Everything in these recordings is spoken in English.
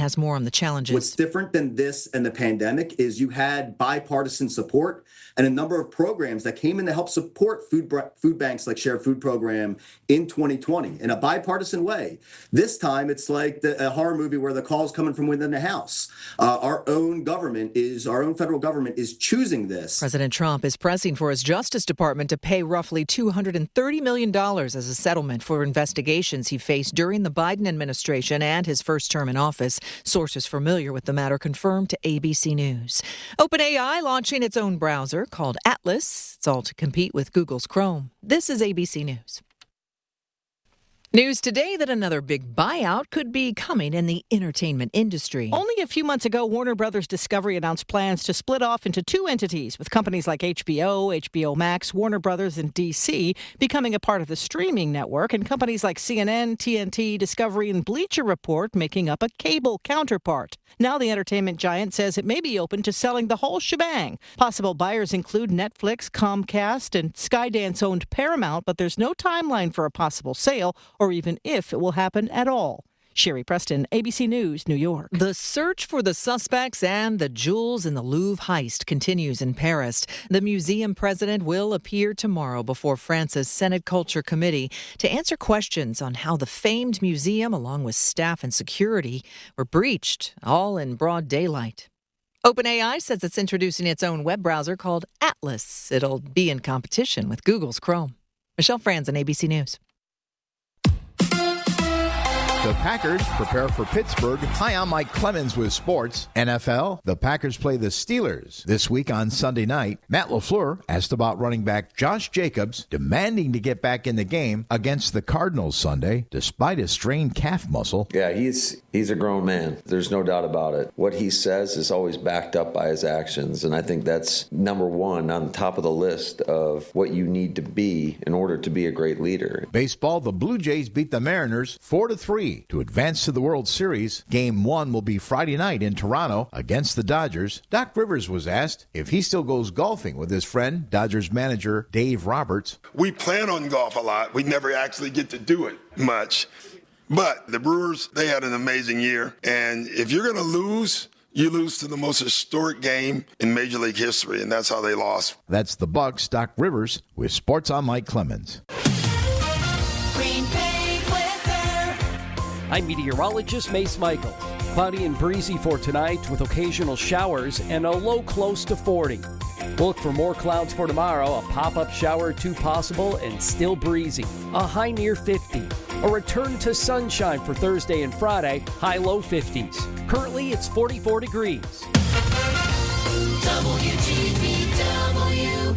has more on the challenges. What's different than this and the pandemic is you had bipartisan support and a number of programs that came in to help support food banks like Shared Food Program in 2020 in a bipartisan way. This time, it's like a horror movie where the call's coming from within the House. Our own federal government is choosing this. President Trump is pressing for his Justice Department to pay roughly $230 million as a settlement for investigations he faced during the Biden administration and his first term in office. Sources familiar with the matter confirmed to ABC News. OpenAI launching its own browser called Atlas. It's all to compete with Google's Chrome. This is ABC News. News today that another big buyout could be coming in the entertainment industry. Only a few months ago, Warner Brothers Discovery announced plans to split off into two entities, with companies like HBO, HBO Max, Warner Brothers, and DC becoming a part of the streaming network, and companies like CNN, TNT, Discovery, and Bleacher Report making up a cable counterpart. Now the entertainment giant says it may be open to selling the whole shebang. Possible buyers include Netflix, Comcast, and Skydance-owned Paramount, but there's no timeline for a possible sale or even if it will happen at all. Sherry Preston, ABC News, New York. The search for the suspects and the jewels in the Louvre heist continues in Paris. The museum president will appear tomorrow before France's Senate Culture Committee to answer questions on how the famed museum, along with staff and security, were breached, all in broad daylight. OpenAI says it's introducing its own web browser called Atlas. It'll be in competition with Google's Chrome. Michelle Franzen, ABC News. The Packers prepare for Pittsburgh. Hi, I'm Mike Clemens with sports. NFL, the Packers play the Steelers this week on Sunday night. Matt LaFleur asked about running back Josh Jacobs, demanding to get back in the game against the Cardinals Sunday, despite a strained calf muscle. Yeah, he's a grown man. There's no doubt about it. What he says is always backed up by his actions, and I think that's number one on the top of the list of what you need to be in order to be a great leader. Baseball, the Blue Jays beat the Mariners 4-3 to advance to the World Series. Game 1 will be Friday night in Toronto against the Dodgers. Doc Rivers was asked if he still goes golfing with his friend, Dodgers manager Dave Roberts. We plan on golf a lot. We never actually get to do it much. But the Brewers, they had an amazing year. And if you're going to lose, you lose to the most historic game in Major League history, and that's how they lost. That's the Bucks. Doc Rivers with Sports on Mike Clemens. I'm meteorologist Mace Michaels. Cloudy and breezy for tonight with occasional showers and a low close to 40. We'll look for more clouds for tomorrow, a pop-up shower or two possible and still breezy. A high near 50. A return to sunshine for Thursday and Friday, high low 50s. Currently it's 44 degrees. WGBW.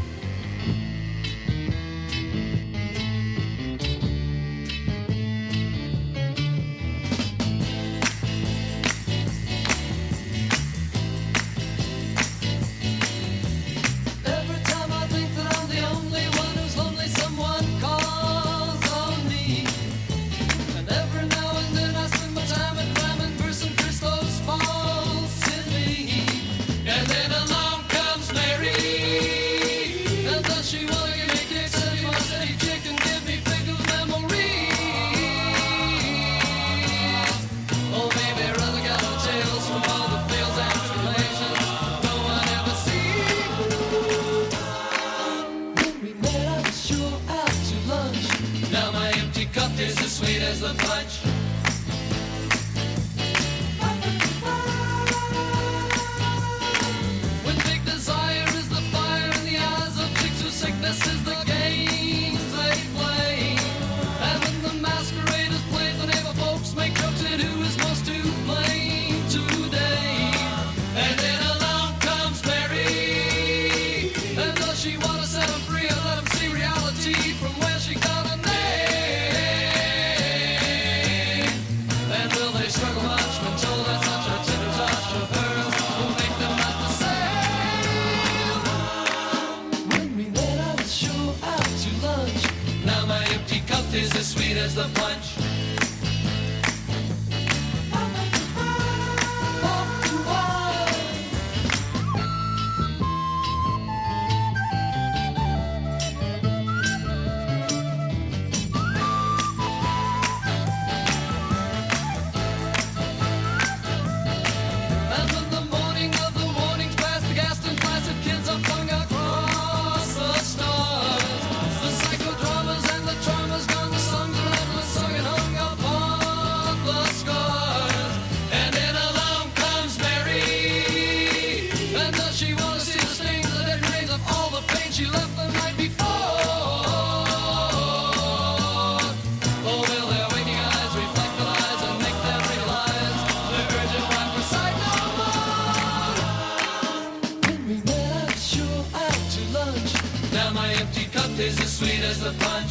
is as sweet as the punch.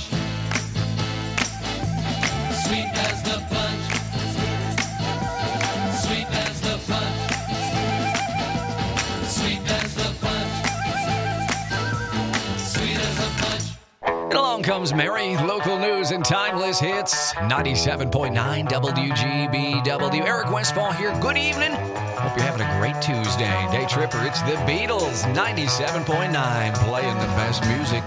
Sweet as the punch. Sweet as the punch. Sweet as the punch. Sweet as the punch. And along comes Mary, local news and timeless hits. 97.9 WGBW. Eric Westfall here. Good evening. Hope you're having a great Tuesday. Day Tripper, it's the Beatles. 97.9, playing the best music.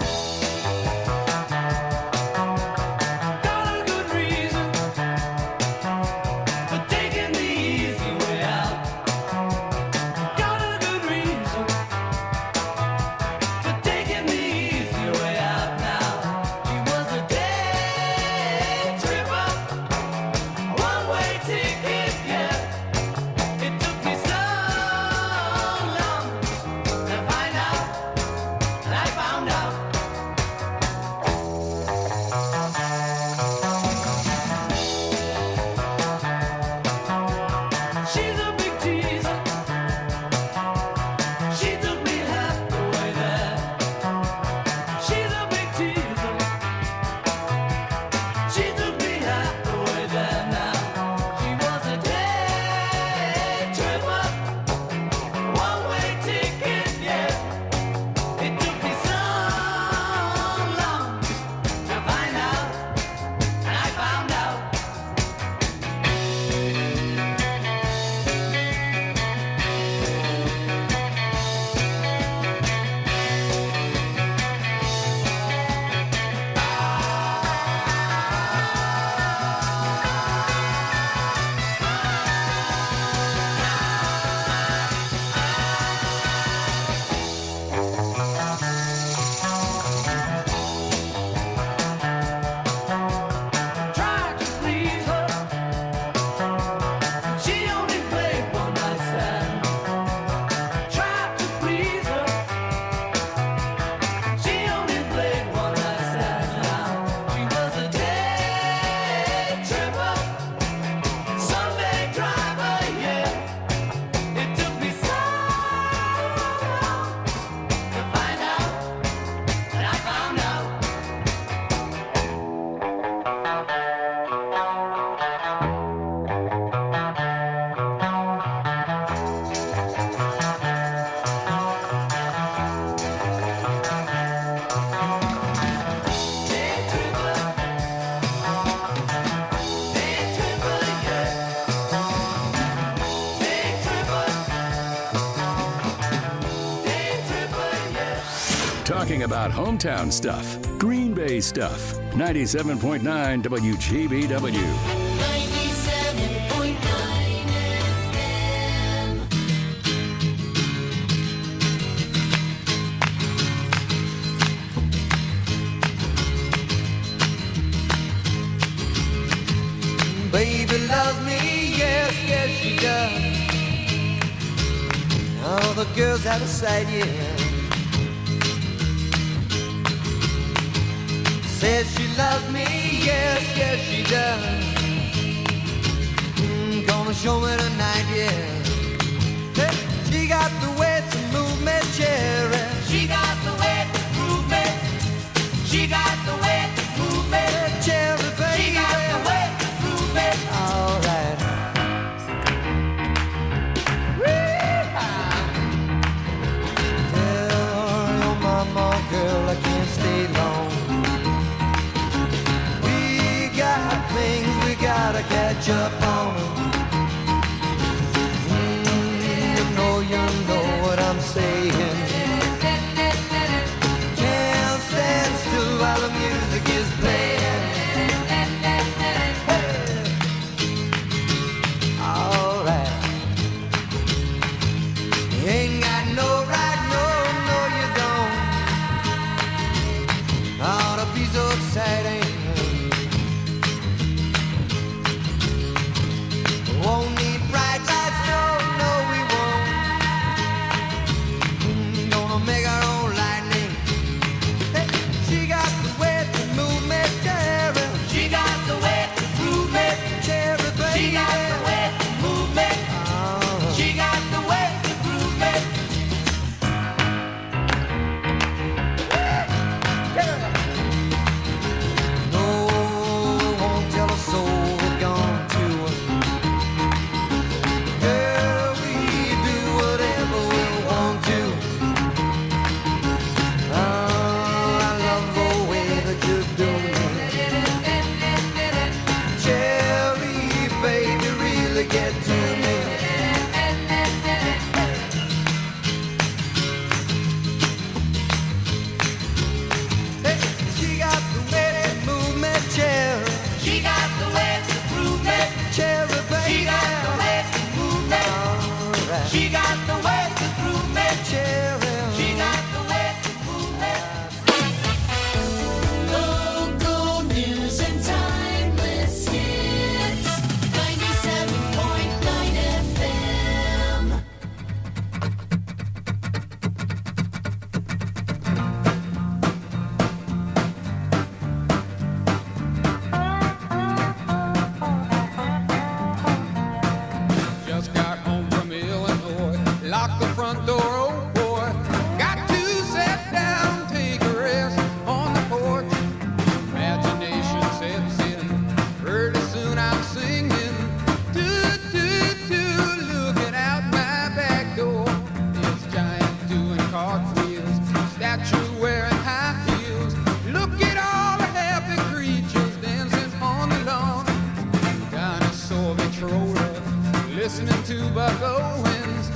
Talking about hometown stuff, Green Bay stuff. 97.9 WGBW. 97.9 FM. Baby loves me, yes, yes she does. All the girls out of sight, yeah. Says she loves me, yes, yes she does. Gonna show me tonight, yeah. Hey, she got the way to move me, cherry. She got the way to move me. She got the way to move me, cherry, baby. She got the way to move me. All right. Tell your mama, girl, I can't stay long. Things we gotta catch up on. She got the way to groove me, children. She got the way to groove me. Local news and timeless hits. 97.9 FM. Just got home from Illinois, locked the front door, oh boy. Got to sit down, take a rest on the porch. Imagination sets in, pretty soon I'm singing. Looking out my back door. It's giant doing cartwheels, statue wearing high heels. Look at all the happy creatures dancing on the lawn. Dinosaur controller, listening to Buck Owens.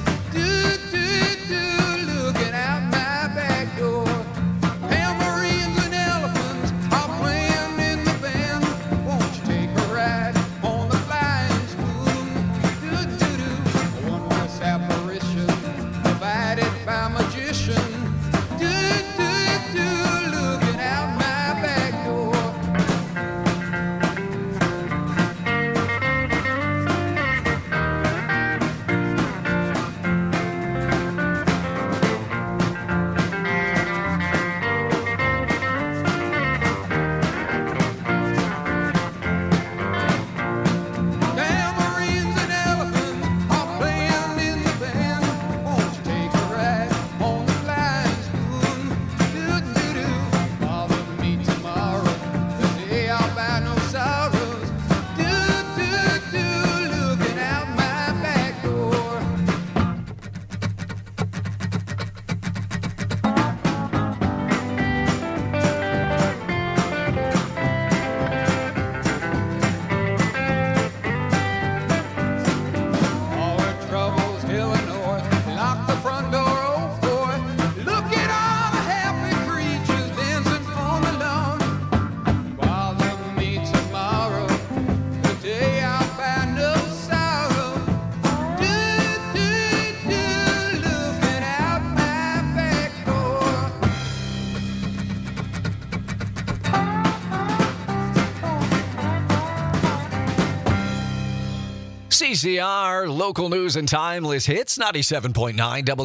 Looking out my back door. Tambourines and elephants are playing in the band. Won't you take a ride on the flying spoon? A wondrous apparition provided by magician. Looking out my back door. Tambourines and elephants are playing in the band. Won't you take a ride on the flying spoon? Bother me tomorrow, the day I'll buy no sorrows. Looking out my back door. All her troubles, Illinois, lock the front door, oh boy. Look at all the happy creatures dancing on the lawn. Bother me tomorrow, the day I'll buy no sorrow. Looking out my back door. CCR, local news and timeless hits, 97.9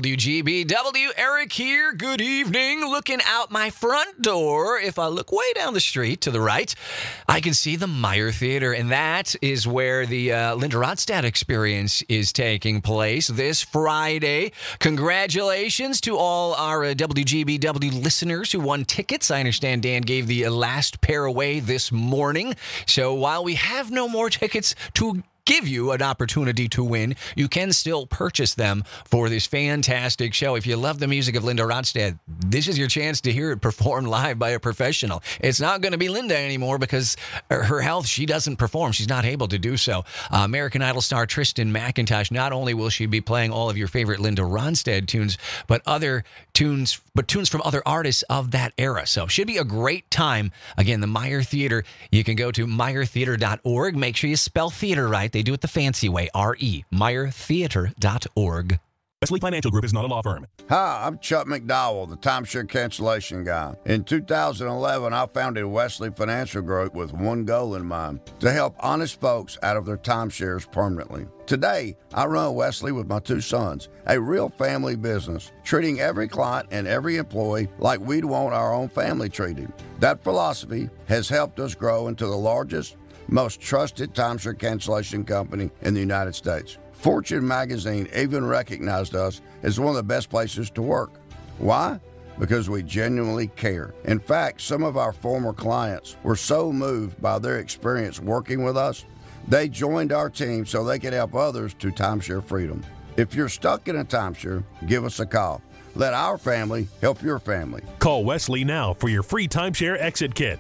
WGBW. Eric here. Good evening. Looking out my front door, if I look way down the street to the right, I can see the Meyer Theater, and that is where the Linda Ronstadt Experience is taking place this Friday. Congratulations to all our WGBW listeners who won tickets. I understand Dan gave the last pair away this morning. So while we have no more tickets to give you an opportunity to win, you can still purchase them for this fantastic show. If you love the music of Linda Ronstadt, this is your chance to hear it performed live by a professional. It's not going to be Linda anymore because her health, she doesn't perform. She's not able to do so. American Idol star Tristan McIntosh, not only will she be playing all of your favorite Linda Ronstadt tunes, but tunes from other artists of that era. So should be a great time. Again, the Meyer Theater, you can go to meyertheater.org. Make sure you spell theater right. They do it the fancy way, R-E, meyertheater.org. Wesley Financial Group is not a law firm. Hi, I'm Chuck McDowell, the timeshare cancellation guy. In 2011, I founded Wesley Financial Group with one goal in mind, to help honest folks out of their timeshares permanently. Today, I run Wesley with my two sons, a real family business, treating every client and every employee like we'd want our own family treated. That philosophy has helped us grow into the largest, most trusted timeshare cancellation company in the United States. Fortune magazine even recognized us as one of the best places to work. Why? Because we genuinely care. In fact, some of our former clients were so moved by their experience working with us, they joined our team so they could help others to timeshare freedom. If you're stuck in a timeshare, give us a call. Let our family help your family. Call Wesley now for your free timeshare exit kit.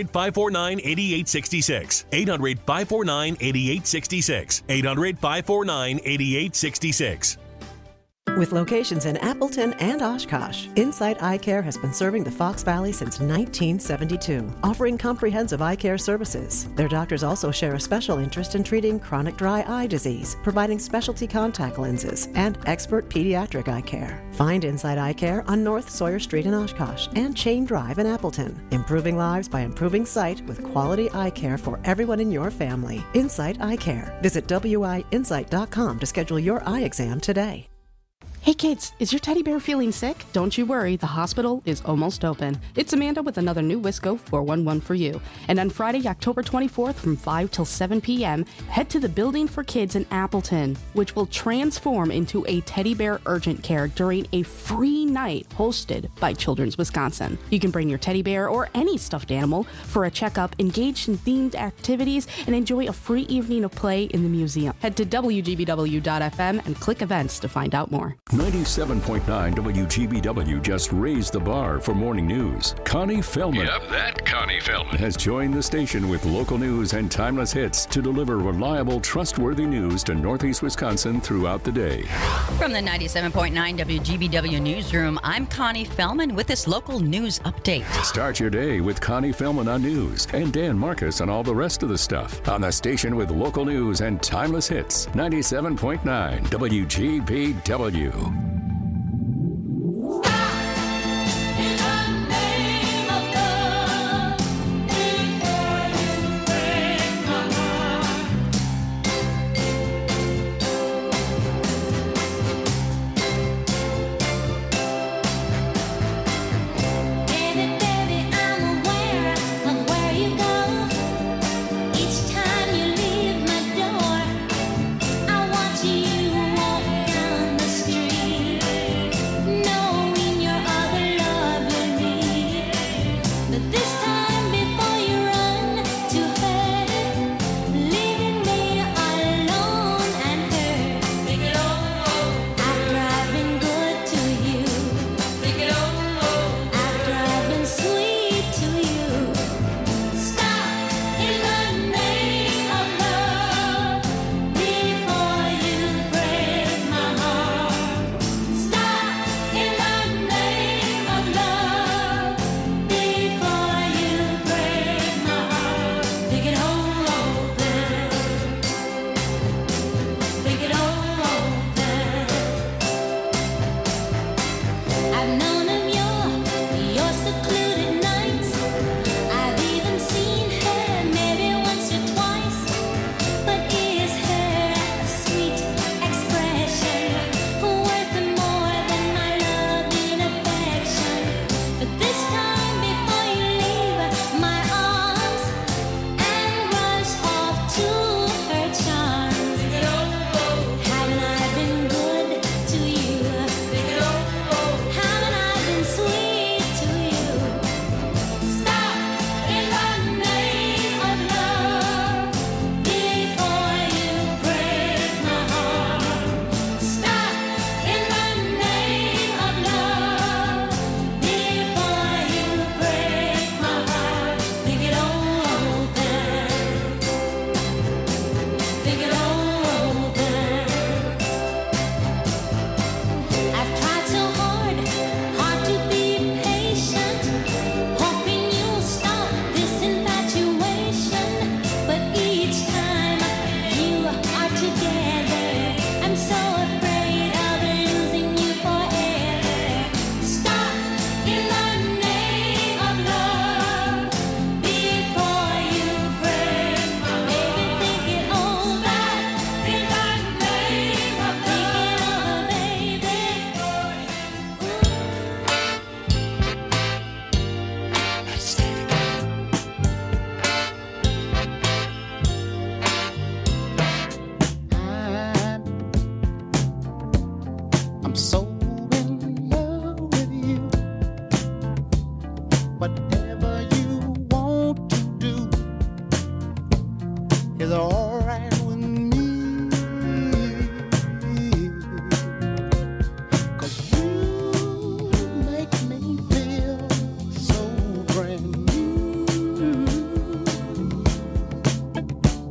800-549-8866. 800-549-8866. 800-549-8866. With locations in Appleton and Oshkosh, Insight Eye Care has been serving the Fox Valley since 1972, offering comprehensive eye care services. Their doctors also share a special interest in treating chronic dry eye disease, providing specialty contact lenses, and expert pediatric eye care. Find Insight Eye Care on North Sawyer Street in Oshkosh and Chain Drive in Appleton. Improving lives by improving sight with quality eye care for everyone in your family. Insight Eye Care. Visit wiinsight.com to schedule your eye exam today. Hey kids, is your teddy bear feeling sick? Don't you worry, the hospital is almost open. It's Amanda with another new Wisco 411 for you. And on Friday, October 24th from 5 till 7 p.m., head to the Building for Kids in Appleton, which will transform into a teddy bear urgent care during a free night hosted by Children's Wisconsin. You can bring your teddy bear or any stuffed animal for a checkup, engage in themed activities, and enjoy a free evening of play in the museum. Head to WGBW.FM and click events to find out more. 97.9 WGBW just raised the bar for morning news. Connie Fellman. Yep, that Connie Fellman. Has joined the station with local news and timeless hits to deliver reliable, trustworthy news to Northeast Wisconsin throughout the day. From the 97.9 WGBW newsroom, I'm Connie Fellman with this local news update. Start your day with Connie Fellman on news and Dan Marcus on all the rest of the stuff on the station with local news and timeless hits. 97.9 WGBW.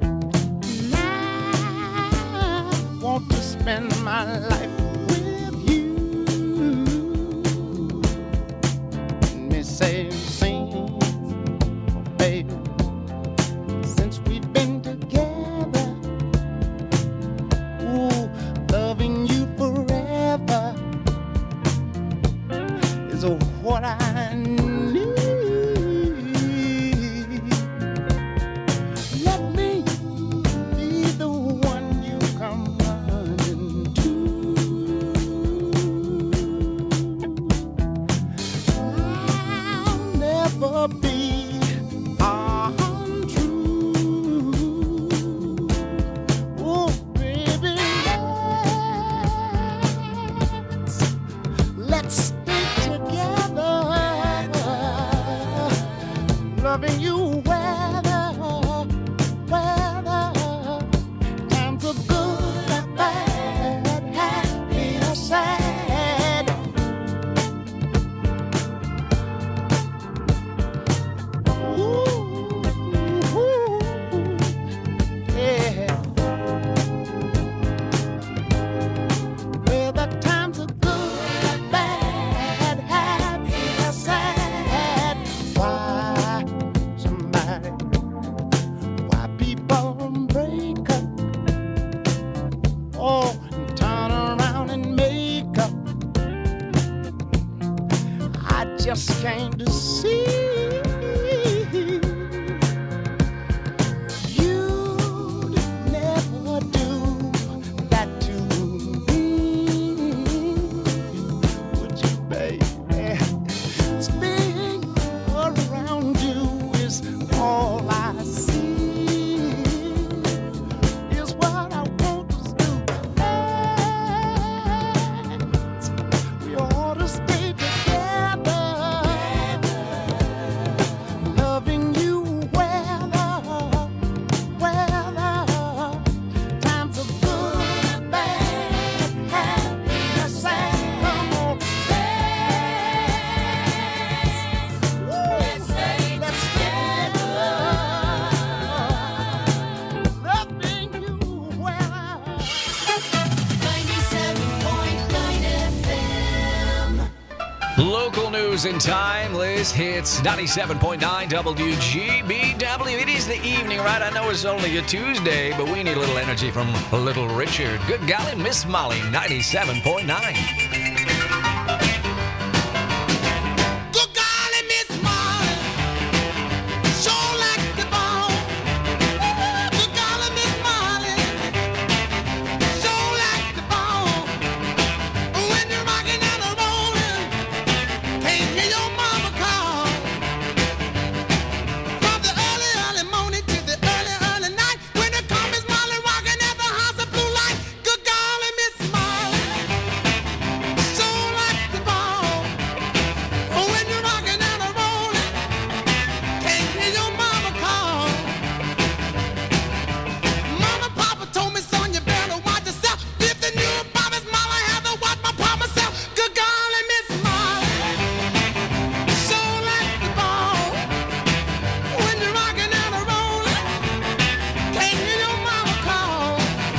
spend my life with you. just came to see. You'd never do that to me, would you, baby? Spinning around you is all I see. Is what I want us to do. We ought to stay together, loving you weather times are good and bad, happiness and come on, let's stay together, loving you weather. 97.9 FM. Local news and timeless hits. 97.9 WGBW. It is the evening, right? I know it's only a Tuesday, but we need a little energy from Little Richard. Good golly, Miss Molly, 97.9. Good golly, Miss Molly, sure like the bone. Good golly, Miss Molly, sure like the bone. When you're rocking and a rolling, can't hear your mama call. From the early, early morning to the early, early night, when the come Miss Molly rocking at the house of blue light. Good golly, Miss Molly, sure like the bone. When you're rocking and a rolling, can't hear your mama call. Mama, Papa told me, son, you better watch yourself. If the new Miss Molly had to watch my pa myself. Good golly, Miss Molly, sure like the bone. When you're rocking and a rolling, can't hear your mama call.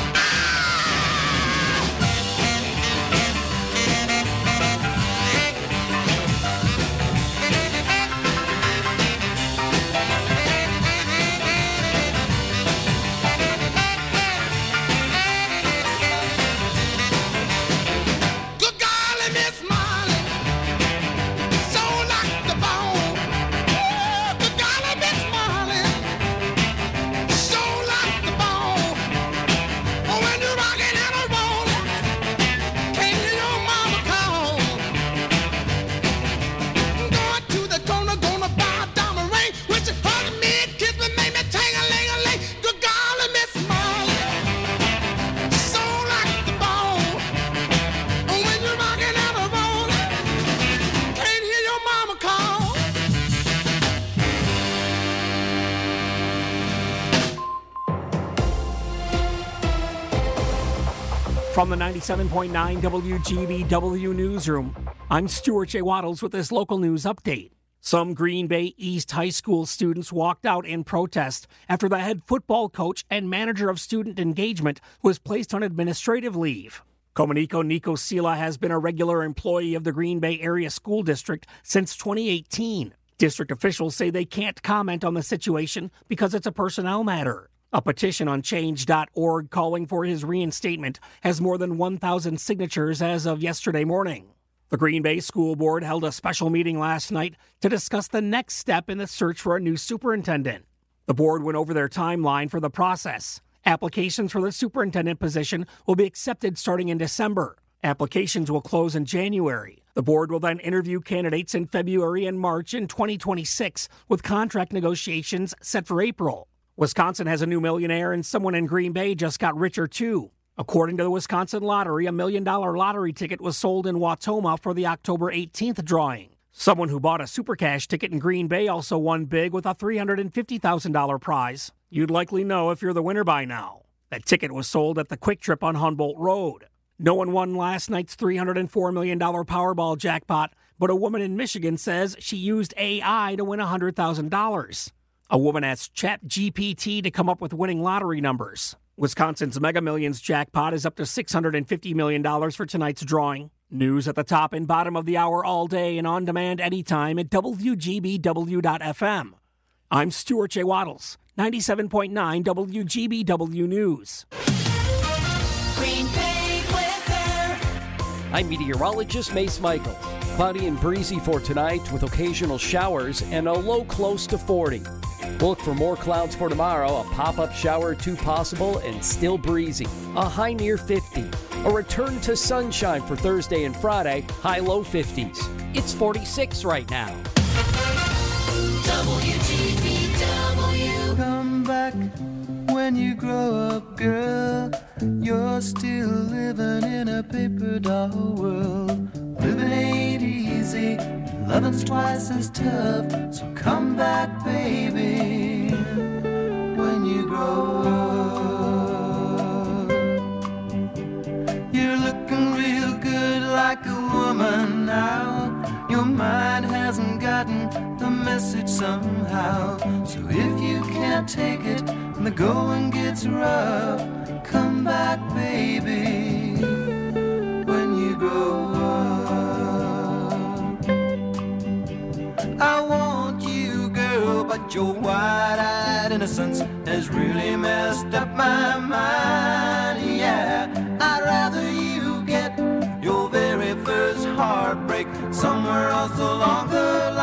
Good golly, Miss Molly, sure like the bone. Good golly, Miss Molly, sure like the bone. When you're rocking and a rolling, can't hear your mama call. Going to the corner, gonna buy a diamond ring. When you hug me and kiss me, make me ting-a-ling-a-ling. Good golly, Miss Molly, sure like the bone. When you're rocking and a rolling, can't hear your mama call. From the 97.9 WGBW newsroom, I'm Stuart J. Waddles with this local news update. Some Green Bay East High School students walked out in protest after the head football coach and manager of student engagement was placed on administrative leave. Komuniko Nico Sila has been a regular employee of the Green Bay Area School District since 2018. District officials say they can't comment on the situation because it's a personnel matter. A petition on change.org calling for his reinstatement has more than 1,000 signatures as of yesterday morning. The Green Bay School Board held a special meeting last night to discuss the next step in the search for a new superintendent. The board went over their timeline for the process. Applications for the superintendent position will be accepted starting in December. Applications will close in January. The board will then interview candidates in February and March in 2026, with contract negotiations set for April. Wisconsin has a new millionaire, and someone in Green Bay just got richer too. According to the Wisconsin Lottery, $1 million lottery ticket was sold in Wautoma for the October 18th drawing. Someone who bought a Super Cash ticket in Green Bay also won big with a $350,000 prize. You'd likely know if you're the winner by now. That ticket was sold at the Quick Trip on Humboldt Road. No one won last night's $304 million Powerball jackpot, but a woman in Michigan says she used AI to win $100,000. A woman asked ChatGPT to come up with winning lottery numbers. Wisconsin's Mega Millions jackpot is up to $650 million for tonight's drawing. News at the top and bottom of the hour all day and on demand anytime at WGBW.FM. I'm Stuart J. Waddles, 97.9 WGBW News. Green Bay weather. I'm meteorologist Mace Michael. Cloudy and breezy for tonight with occasional showers and a low close to 40. We'll look for more clouds for tomorrow, a pop-up shower or two possible and still breezy. A high near 50. A return to sunshine for Thursday and Friday, high low 50s. It's 46 right now. WGBW. Come back when you grow up, girl. You're still living in a paper doll world. Living ain't easy, loving's twice as tough. So come back, baby, when you grow up. You're looking real good like a woman now. Your mind hasn't gotten the message somehow. So if you can't take it and the going gets rough, come back, baby, when you grow up. I want you, girl, but your wide-eyed innocence has really messed up my mind. Yeah, I'd rather you get your very first heartbreak somewhere else along the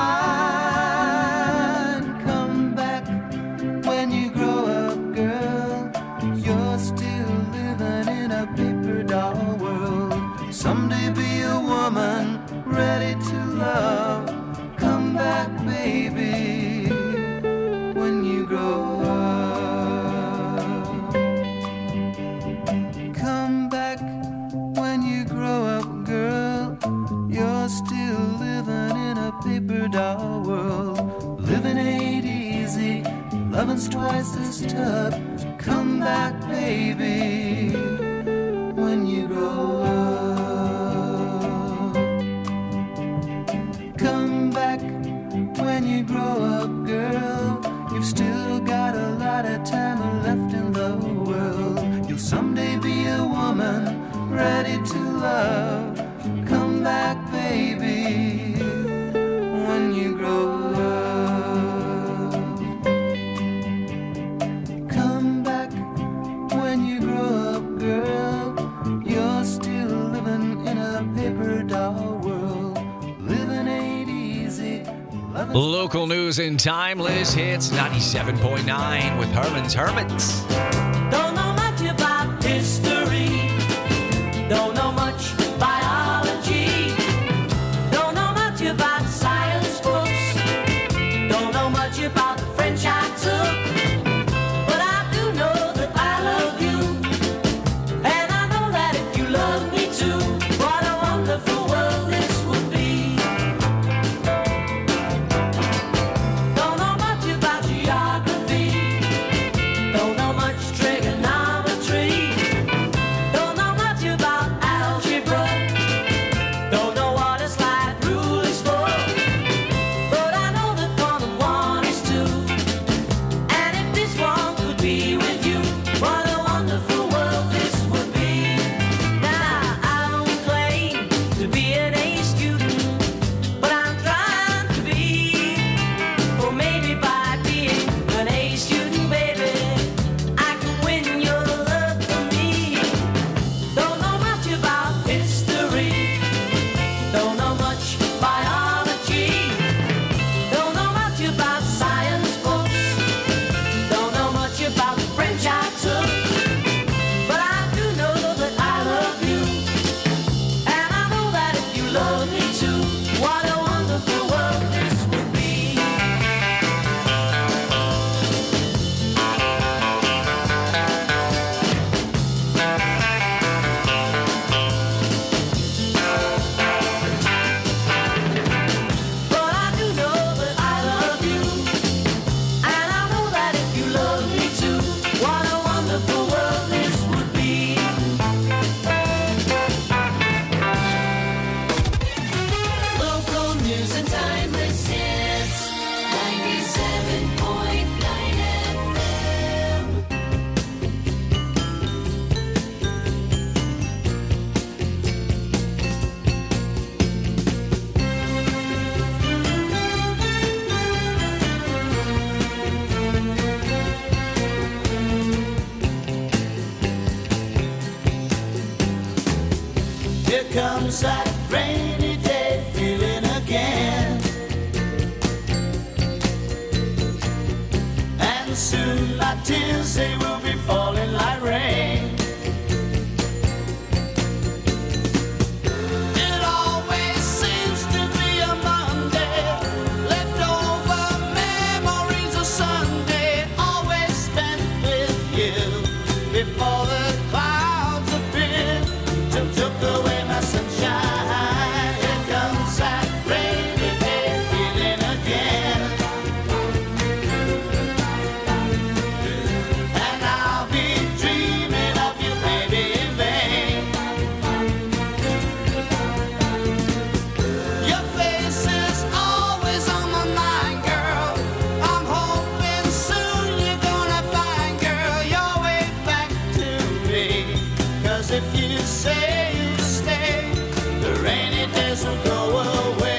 line. Come back when you grow up, girl. You're still living in a paper doll world. Someday be a woman ready to love. Come back, baby, when you grow up. Come back when you grow up, girl. You're still living in a paper doll world. Living ain't easy, loving's twice as tough. So come back, baby, when you grow up. Come back when you grow up, girl. You've still got a lot of time left in the world. You'll someday be a woman ready to love. Come back, baby, when you grow up. Come back when you grow up, girl. You're still living in a paper doll world. Living ain't easy. Local news and timeless hits 97.9 with Herman's Hermits. Don't know much about history. Don't know much biology. Don't know much about science books. Don't know much about the French I took. But I do know that I love you. And I know that if you love me too, what a wonderful world this would be. Don't know much about geography. Don't know much trigonometry. Don't know much about algebra. Don't know what a slide rule is for. But I know that 1 and 1 is 2. And if this one could be with you, what a wonderful world this would be. Now I don't claim to be an A student, but I'm trying to be. Or maybe by being an A student, baby, I can win your love for me. Don't know much about history. Don't know much biology. Don't know much about science books. Don't know much about the French I took. But I do know that I love you. And I know that if you love me too, what a wonderful world this would be. But I do know that I love you. And I know that if you love me too, what a wonderful world this would be. Local news and timeless hits. 97.9 FM. Here comes that rainy day feeling. tears, they will be falling like rain. It always seems to be a Monday, leftover memories of Sunday, always spent with you before the clouds appeared to took away my sunshine. Here comes that rainy day feeling again, and I'll be dreaming of you, baby, in vain. Your face is always on my mind, girl. I'm hoping soon you're gonna find, girl, your way back to me. 'Cause if you say you stay, the rainy days will go away.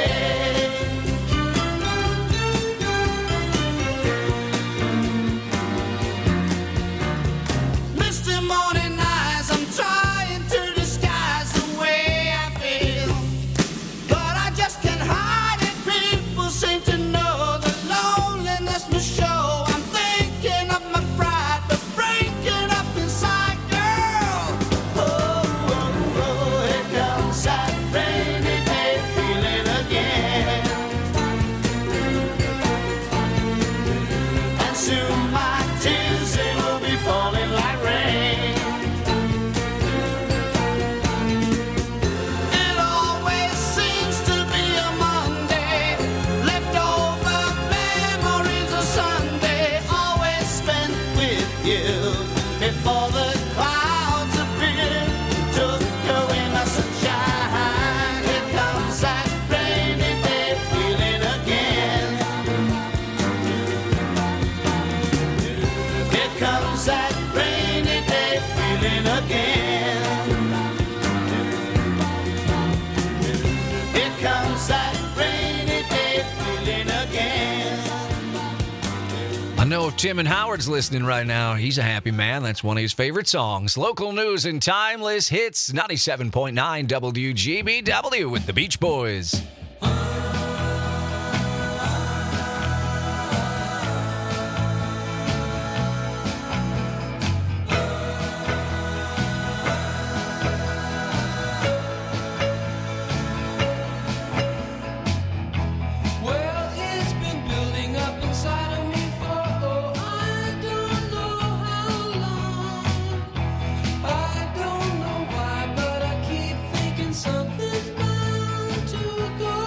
Misty morning nights, I'm trying to disguise the way I feel, but I just can't hide it. People seem to know the loneliness must show. I'm thinking of my pride, but breaking up inside, girl. Oh, oh, oh, here comes that rainy day feeling again, and soon my tears, they will be falling like rain. It always seems to be a Monday, leftover memories of Sunday, always spent with you before the clouds appeared, took away my sunshine. Here comes that rainy day feeling again. Here comes that rainy day feeling again. Here comes that rainy day feeling again. I know if Tim and Howard's listening right now, he's a happy man. That's one of his favorite songs. Local news and timeless hits. 97.9 WGBW with the Beach Boys. Well, it's been building up inside of me for, oh, I don't know how long. I don't know why, but I keep thinking something's bound to go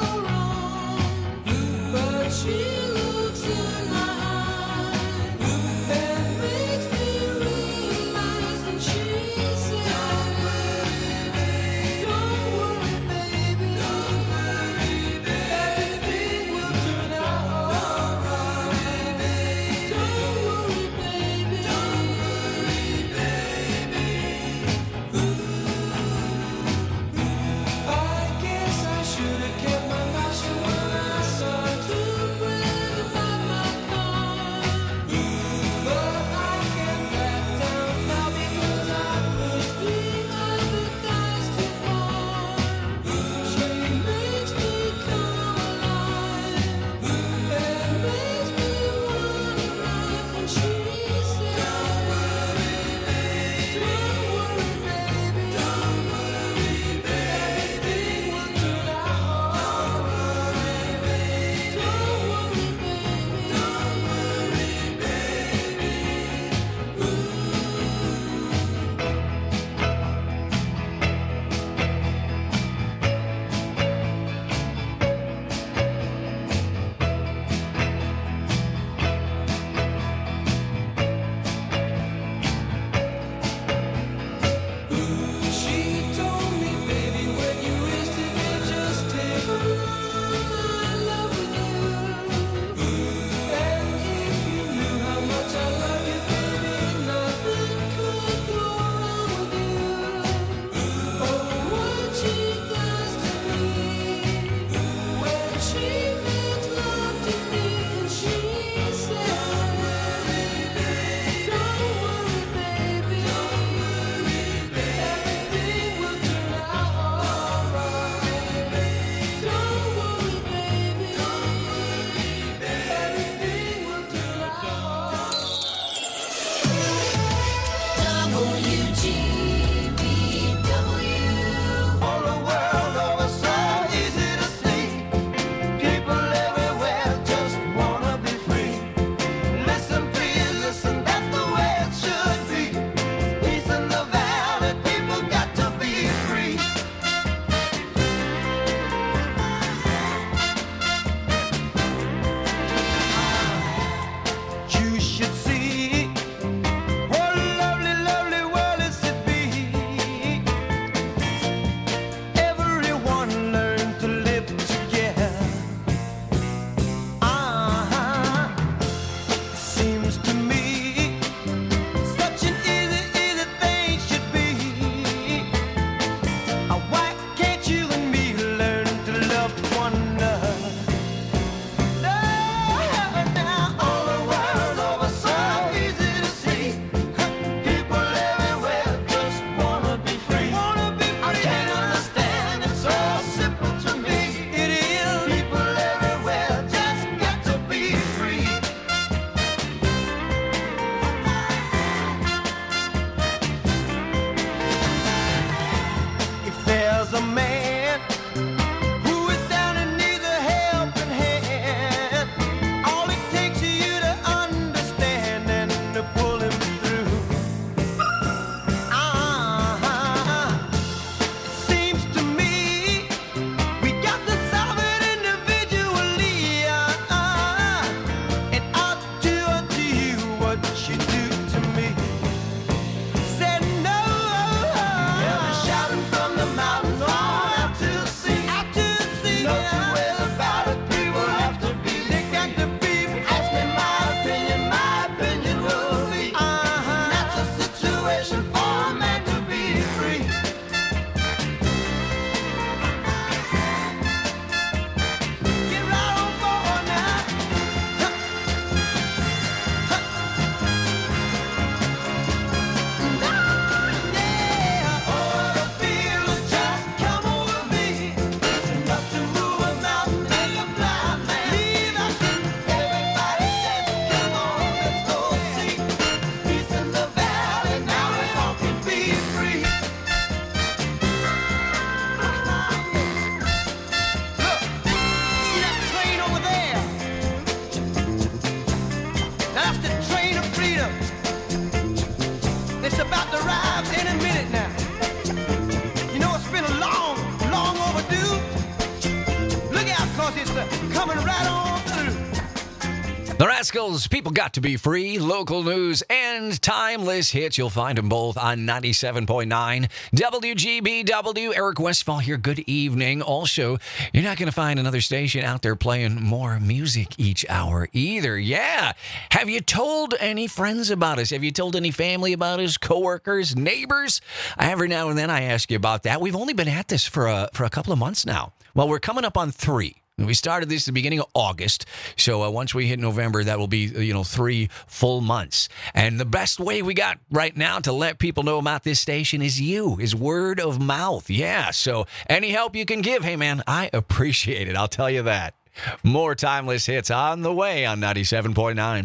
The Rascals, People Got to Be Free, local news and timeless hits. You'll find them both on 97.9 WGBW. Eric Westfall here. Good evening. Also, you're not going to find another station out there playing more music each hour either. Yeah. Have you told any friends about us? Have you told any family about us? Coworkers, neighbors? Every now and then I ask you about that. We've only been at this for a couple of months now. Well, we're coming up on 3. We started this at the beginning of August, so once we hit November, that will be 3 full months. And the best way we got right now to let people know about this station is word of mouth. Yeah, so any help you can give, hey man, I appreciate it. I'll tell you that. More timeless hits on the way on 97.9.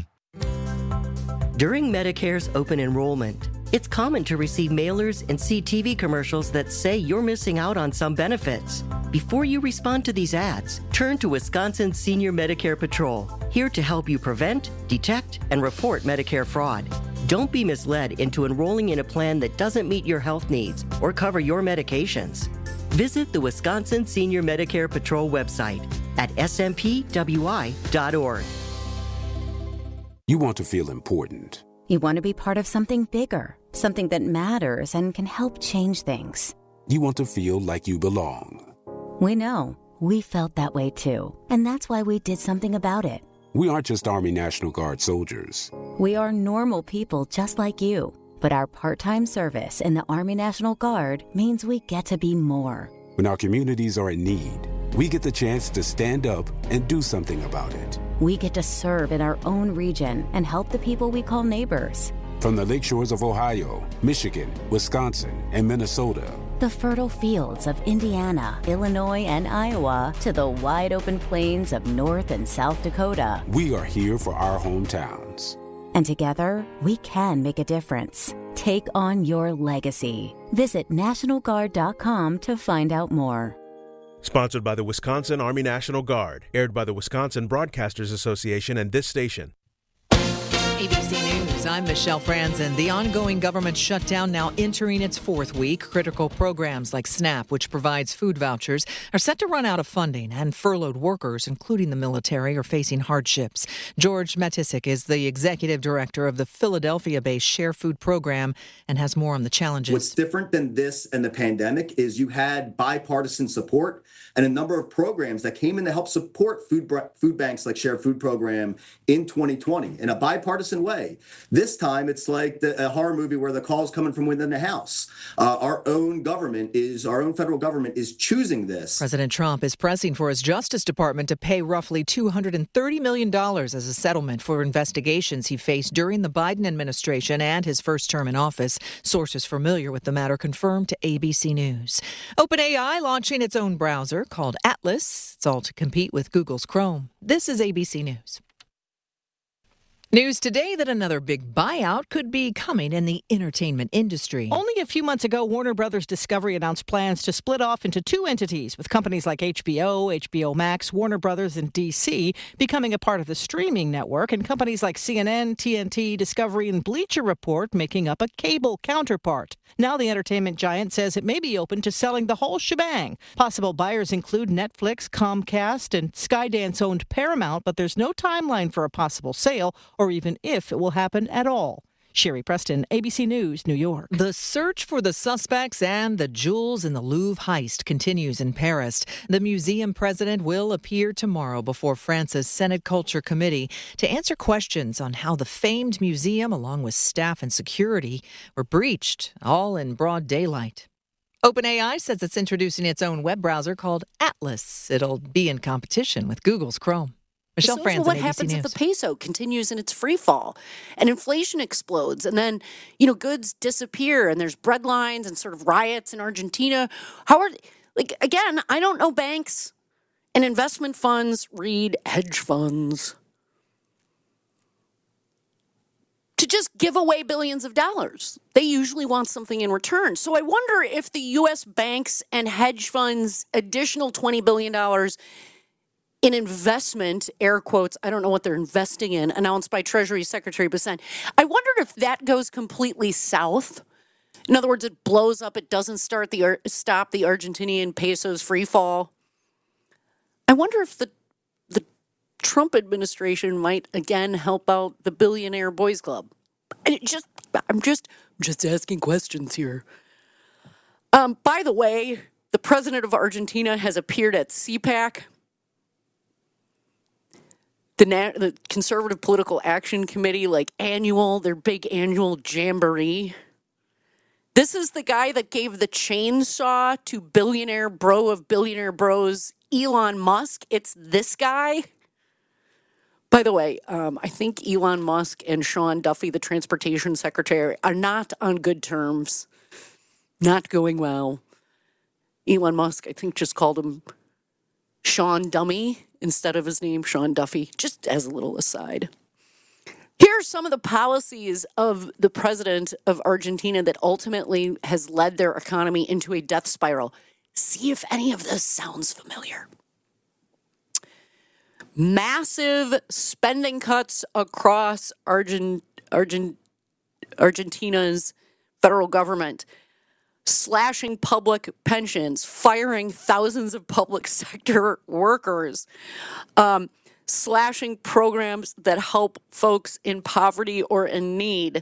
During Medicare's open enrollment, it's common to receive mailers and see TV commercials that say you're missing out on some benefits. Before you respond to these ads, turn to Wisconsin Senior Medicare Patrol, here to help you prevent, detect, and report Medicare fraud. Don't be misled into enrolling in a plan that doesn't meet your health needs or cover your medications. Visit the Wisconsin Senior Medicare Patrol website at smpwi.org. You want to feel important. You want to be part of something bigger, something that matters and can help change things. You want to feel like you belong. We know. We felt that way too. And that's why we did something about it. We aren't just Army National Guard soldiers. We are normal people just like you. But our part-time service in the Army National Guard means we get to be more. When our communities are in need, we get the chance to stand up and do something about it. We get to serve in our own region and help the people we call neighbors. From the lakeshores of Ohio, Michigan, Wisconsin, and Minnesota, the fertile fields of Indiana, Illinois, and Iowa, to the wide open plains of North and South Dakota, we are here for our hometowns. And together, we can make a difference. Take on your legacy. Visit NationalGuard.com to find out more. Sponsored by the Wisconsin Army National Guard. Aired by the Wisconsin Broadcasters Association and this station. ABC News, I'm Michelle Franzen. The ongoing government shutdown now entering its 4th week. Critical programs like SNAP, which provides food vouchers, are set to run out of funding, and furloughed workers, including the military, are facing hardships. George Matisik is the executive director of the Philadelphia-based Share Food program and has more on the challenges. What's different than this and the pandemic is you had bipartisan support and a number of programs that came in to help support food banks like Share Food program in 2020 in a bipartisan way. This time, it's like a horror movie where the call's coming from within the House. Our own federal government is choosing this. President Trump is pressing for his Justice Department to pay roughly $230 million as a settlement for investigations he faced during the Biden administration and his first term in office. Sources familiar with the matter confirmed to ABC News. OpenAI launching its own browser called Atlas. It's all to compete with Google's Chrome. This is ABC News. News today that another big buyout could be coming in the entertainment industry. Only a few months ago, Warner Brothers Discovery announced plans to split off into 2 entities, with companies like HBO, HBO Max, Warner Brothers, and DC becoming a part of the streaming network, and companies like CNN, TNT, Discovery, and Bleacher Report making up a cable counterpart. Now the entertainment giant says it may be open to selling the whole shebang. Possible buyers include Netflix, Comcast, and Skydance-owned Paramount, but there's no timeline for a possible sale or even if it will happen at all. Sherry Preston, ABC News, New York. The search for the suspects and the jewels in the Louvre heist continues in Paris. The museum president will appear tomorrow before France's Senate Culture Committee to answer questions on how the famed museum, along with staff and security, were breached, all in broad daylight. OpenAI says it's introducing its own web browser called Atlas. It'll be in competition with Google's Chrome. Michelle Franzen, what ABC happens News. if the peso continues in its free fall and inflation explodes and then, goods disappear and there's bread lines and sort of riots in Argentina? Again, I don't know banks and investment funds read hedge funds to just give away billions of dollars. They usually want something in return. So I wonder if the U.S. banks and hedge funds additional $20 billion in investment, air quotes, I don't know what they're investing in, announced by Treasury Secretary Bessent. I wondered if that goes completely south. In other words, it blows up, it doesn't stop the Argentinian peso's free fall. I wonder if the Trump administration might again help out the Billionaire Boys Club. I'm just asking questions here. By the way, the president of Argentina has appeared at CPAC, the Conservative Political Action Committee, their big annual jamboree. This is the guy that gave the chainsaw to billionaire bro of billionaire bros, Elon Musk. It's this guy. By the way, I think Elon Musk and Sean Duffy, the transportation secretary, are not on good terms. Not going well. Elon Musk, I think, just called him Sean Dummy instead of his name, Sean Duffy, just as a little aside. Here are some of the policies of the president of Argentina that ultimately has led their economy into a death spiral. See if any of this sounds familiar. Massive spending cuts across Argentina's federal government, slashing public pensions, firing thousands of public sector workers, slashing programs that help folks in poverty or in need.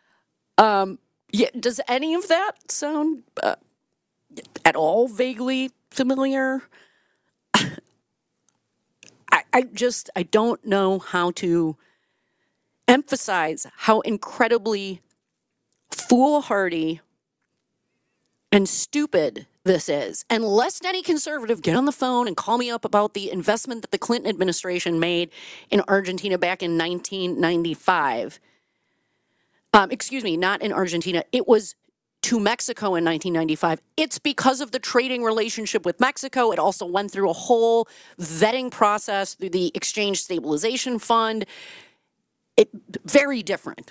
Does any of that sound at all vaguely familiar? I don't know how to emphasize how incredibly foolhardy and stupid this is. And lest any conservative get on the phone and call me up about the investment that the Clinton administration made in Argentina back in 1995. Excuse me, not in Argentina. It was to Mexico in 1995. It's because of the trading relationship with Mexico. It also went through a whole vetting process through the Exchange Stabilization Fund. Very different.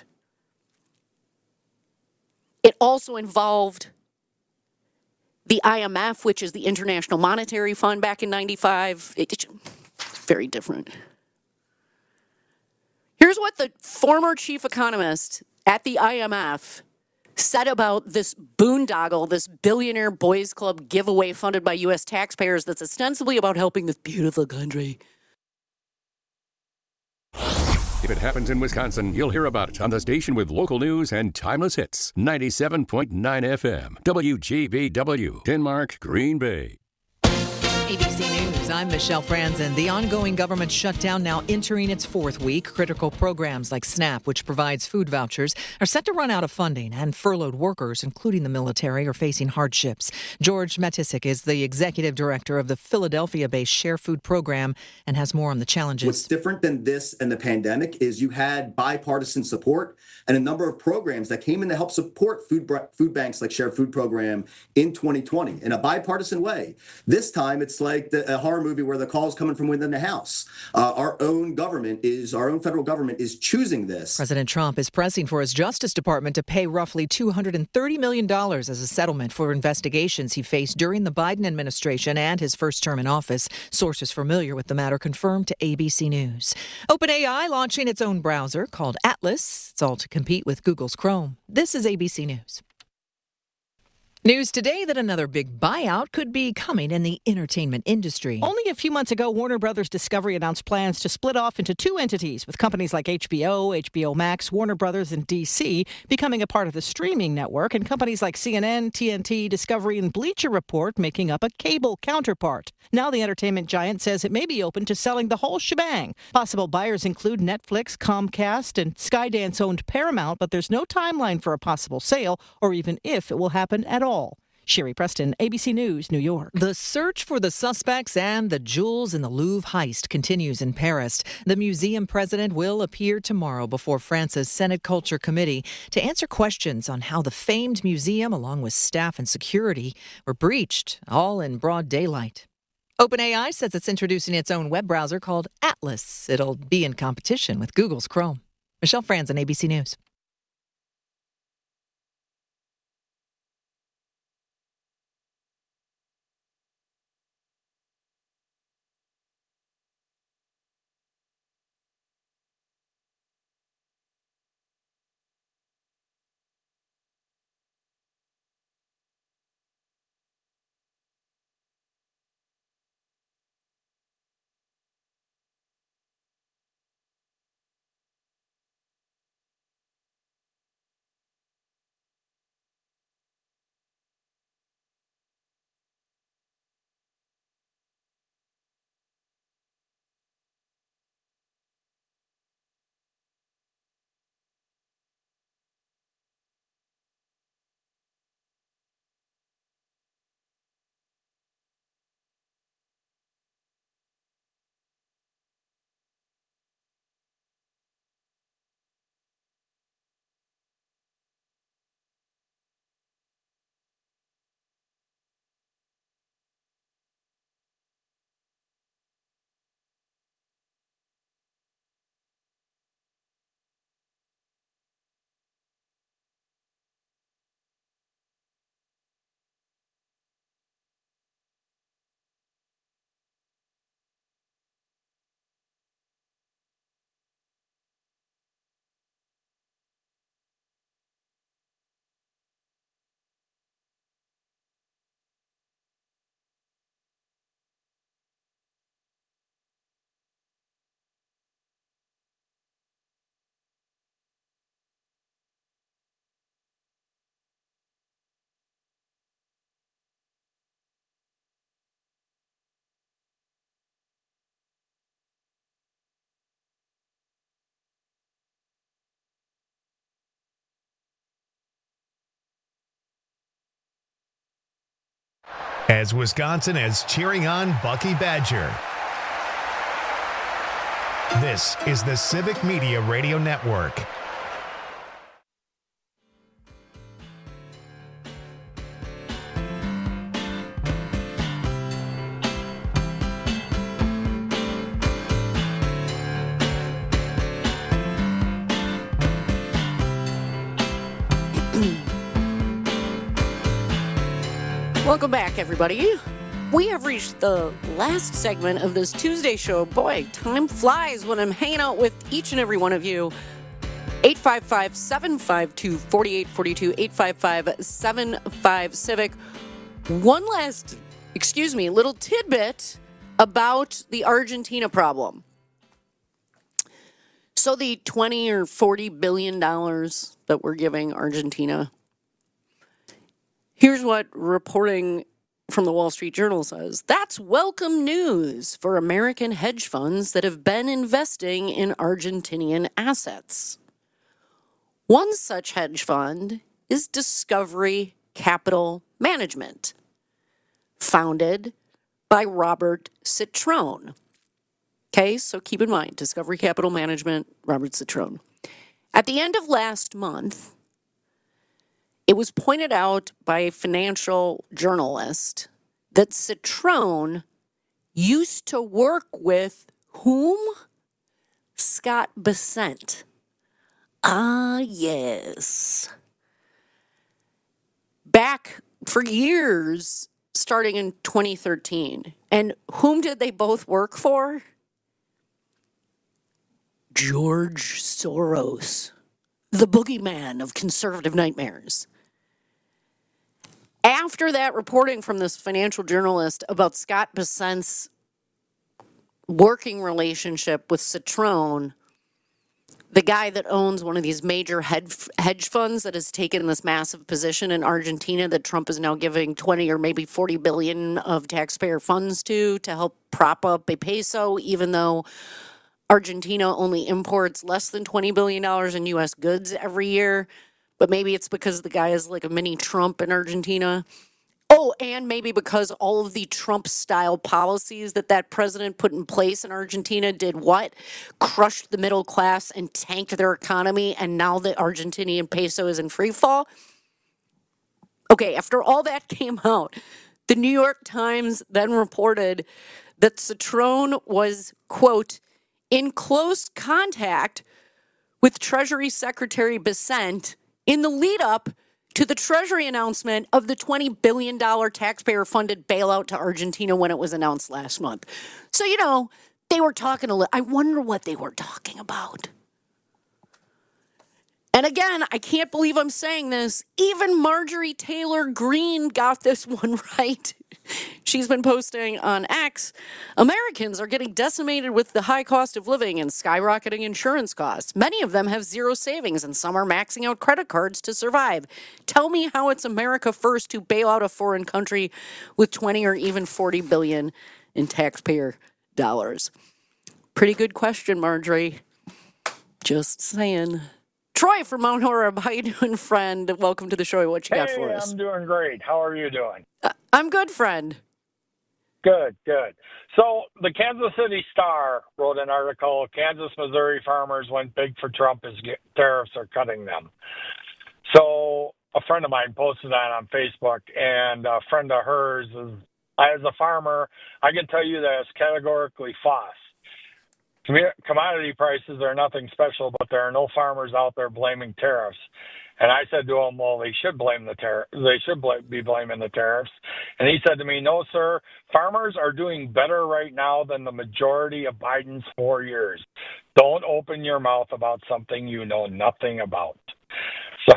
It also involved the IMF, which is the International Monetary Fund back in 95. It's very different. Here's what the former chief economist at the IMF said about this boondoggle, this Billionaire Boys Club giveaway funded by U.S. taxpayers that's ostensibly about helping this beautiful country. If it happens in Wisconsin, you'll hear about it on the station with local news and timeless hits. 97.9 FM, WGBW, Denmark, Green Bay. ABC News, I'm Michelle Franzen. The ongoing government shutdown now entering its fourth week. Critical programs like SNAP, which provides food vouchers, are set to run out of funding, and furloughed workers, including the military, are facing hardships. George Matisik is the executive director of the Philadelphia-based Share Food program and has more on the challenges. What's different than this and the pandemic is you had bipartisan support and a number of programs that came in to help support food banks like Share Food program in 2020 in a bipartisan way. This time, it's like a horror movie where the call is coming from within the House. Our own federal government is choosing this. President Trump is pressing for his Justice Department to pay roughly $230 million as a settlement for investigations he faced during the Biden administration and his first term in office. Sources familiar with the matter confirmed to ABC News. OpenAI launching its own browser called Atlas. It's all to compete with Google's Chrome. This is ABC News. News today that another big buyout could be coming in the entertainment industry. Only a few months ago, Warner Brothers Discovery announced plans to split off into two entities, with companies like HBO, HBO Max, Warner Brothers, and DC becoming a part of the streaming network, and companies like CNN, TNT, Discovery, and Bleacher Report making up a cable counterpart. Now the entertainment giant says it may be open to selling the whole shebang. Possible buyers include Netflix, Comcast, and Skydance-owned Paramount, but there's no timeline for a possible sale or even if it will happen at all. Sherry Preston, ABC News, New York. The search for the suspects and the jewels in the Louvre heist continues in Paris. The museum president will appear tomorrow before France's Senate Culture Committee to answer questions on how the famed museum, along with staff and security, were breached, all in broad daylight. OpenAI says it's introducing its own web browser called Atlas. It'll be in competition with Google's Chrome. Michelle Franzen, ABC News. as Wisconsin is cheering on Bucky Badger. This is the Civic Media Radio Network. Welcome back, everybody. We have reached the last segment of this Tuesday show. Boy, time flies when I'm hanging out with each and every one of you. 855-752-4842, 855-75-CIVIC. One last, little tidbit about the Argentina problem. So the $20 or $40 billion that we're giving Argentina, here's what reporting from the Wall Street Journal says. That's welcome news for American hedge funds that have been investing in Argentinian assets. One such hedge fund is Discovery Capital Management, founded by Robert Citrone. Okay, so keep in mind, Discovery Capital Management, Robert Citrone. At the end of last month, it was pointed out by a financial journalist that Citrone used to work with whom? Scott Bessent. Ah, yes. Back for years, starting in 2013. And whom did they both work for? George Soros, the boogeyman of conservative nightmares. After that reporting from this financial journalist about Scott Bessent's working relationship with Citrone, the guy that owns one of these major hedge funds that has taken this massive position in Argentina that Trump is now giving 20 or maybe 40 billion of taxpayer funds to help prop up a peso, even though Argentina only imports less than $20 billion in U.S. goods every year. But maybe it's because the guy is like a mini Trump in Argentina. Oh, and maybe because all of the Trump-style policies that president put in place in Argentina did what? Crushed the middle class and tanked their economy, and now the Argentinian peso is in free fall? Okay, after all that came out, the New York Times then reported that Citrone was, quote, in close contact with Treasury Secretary Bessent in the lead up to the Treasury announcement of the $20 billion taxpayer-funded bailout to Argentina when it was announced last month. So, they were talking a little. I wonder what they were talking about. And again, I can't believe I'm saying this. Even Marjorie Taylor Greene got this one right. She's been posting on X, Americans are getting decimated with the high cost of living and skyrocketing insurance costs. Many of them have zero savings and some are maxing out credit cards to survive. Tell me how it's America first to bail out a foreign country with 20 or even 40 billion in taxpayer dollars. Pretty good question, Marjorie. Just saying. Troy from Mount Horeb, how you doing, friend? Welcome to the show. What you got for us? I'm doing great. How are you doing? I'm good, friend. Good. So the Kansas City Star wrote an article, Kansas, Missouri farmers went big for Trump as tariffs are cutting them. So a friend of mine posted that on Facebook, and a friend of hers is, as a farmer, I can tell you that it's categorically false. Commodity prices are nothing special, but there are no farmers out there blaming tariffs. And I said to him, well, they should blame the tariff. They should be blaming the tariffs. And he said to me, no, sir, farmers are doing better right now than the majority of Biden's 4 years. Don't open your mouth about something you know nothing about. So,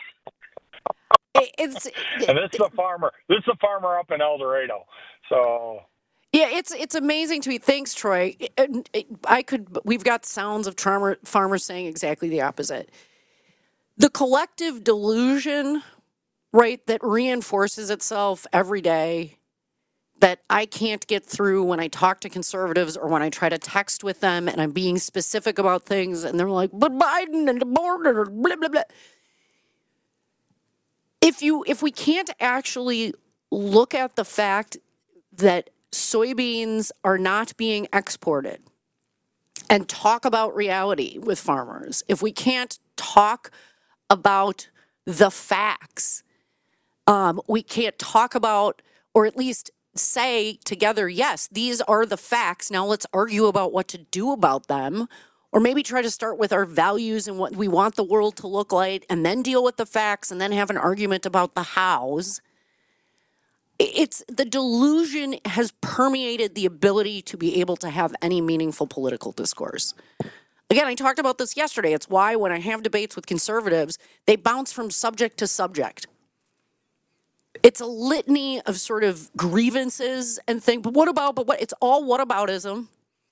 and this is a farmer. This is a farmer up in El Dorado. So. Yeah, it's amazing to me. Thanks, Troy. We've got sounds of farmers saying exactly the opposite. The collective delusion, right, that reinforces itself every day, that I can't get through when I talk to conservatives or when I try to text with them and I'm being specific about things and they're like, but Biden and the border, blah, blah, blah. If we can't actually look at the fact that soybeans are not being exported and talk about reality with farmers, if we can't talk about the facts, we can't talk about, or at least say together, yes, these are the facts. Now let's argue about what to do about them. Or maybe try to start with our values and what we want the world to look like, and then deal with the facts, and then have an argument about the hows. It's the delusion has permeated the ability to be able to have any meaningful political discourse. Again, I talked about this yesterday. It's why when I have debates with conservatives, they bounce from subject to subject. It's a litany of sort of grievances and things. But what? It's all whataboutism.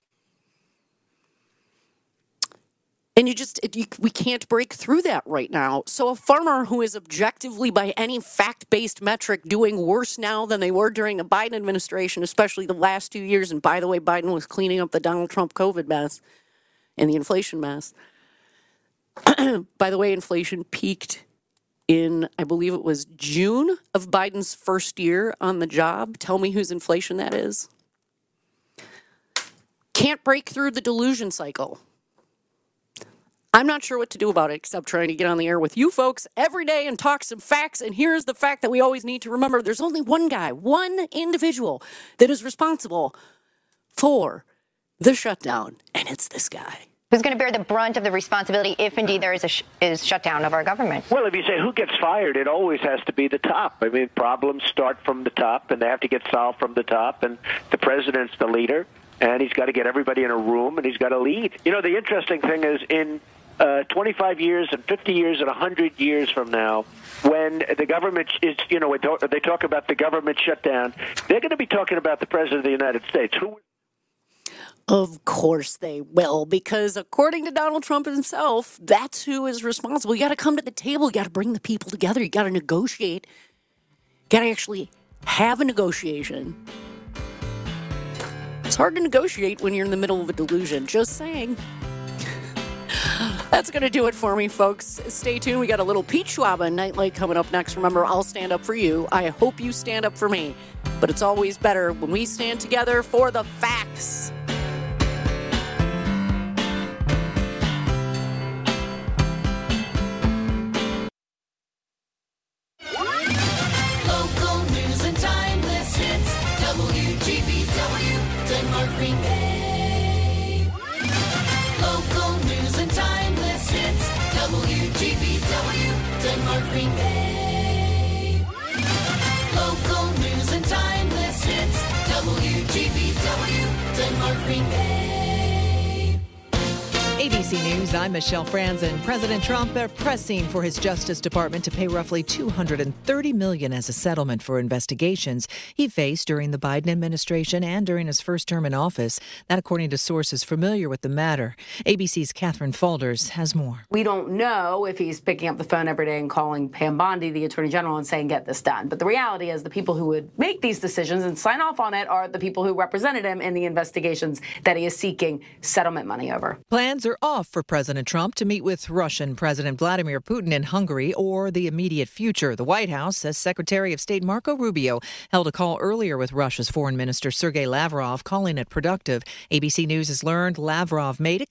And we can't break through that right now. So a farmer who is objectively, by any fact-based metric, doing worse now than they were during the Biden administration, especially the last 2 years, and by the way, Biden was cleaning up the Donald Trump COVID mess and the inflation mess. By the way, inflation peaked in, I believe it was June of Biden's first year on the job. Tell me whose inflation that is. Can't break through the delusion cycle. I'm not sure what to do about it except trying to get on the air with you folks every day and talk some facts. And here's the fact that we always need to remember. There's only one guy, one individual that is responsible for the shutdown, and it's this guy. Who's going to bear the brunt of the responsibility if indeed there is a shutdown of our government? Well, if you say who gets fired, it always has to be the top. I mean, problems start from the top, and they have to get solved from the top, and the president's the leader, and he's got to get everybody in a room, and he's got to lead. You know, the interesting thing is in 25 years and 50 years and 100 years from now, when the government is, you know, they talk about the government shutdown, they're going to be talking about the president of the United States. Of course they will, because according to Donald Trump himself, that's who is responsible. You got to come to the table. You got to bring the people together. You got to negotiate. You got to actually have a negotiation. It's hard to negotiate when you're in the middle of a delusion. Just saying. That's going to do it for me, folks. Stay tuned. We got a little Pete Schwab and Nightlight coming up next. Remember, I'll stand up for you. I hope you stand up for me. But it's always better when we stand together for the facts. Local news and timeless hits. WGBW, Denmark, Green Bay. Local news and timeless hits. WGBW, Denmark, Green Bay. Local news and timeless hits. WGBW, Denmark, Green Bay. ABC News, I'm Michelle Franzen. President Trump pressing for his Justice Department to pay roughly $230 million as a settlement for investigations he faced during the Biden administration and during his first term in office. That, according to sources familiar with the matter. ABC's Catherine Faulders has more. We don't know if he's picking up the phone every day and calling Pam Bondi, the Attorney General, and saying, get this done. But the reality is the people who would make these decisions and sign off on it are the people who represented him in the investigations that he is seeking settlement money over. Plans are off for President Trump to meet with Russian President Vladimir Putin in Hungary or the immediate future. The White House says Secretary of State Marco Rubio held a call earlier with Russia's Foreign Minister Sergei Lavrov, calling it productive. ABC News has learned Lavrov made it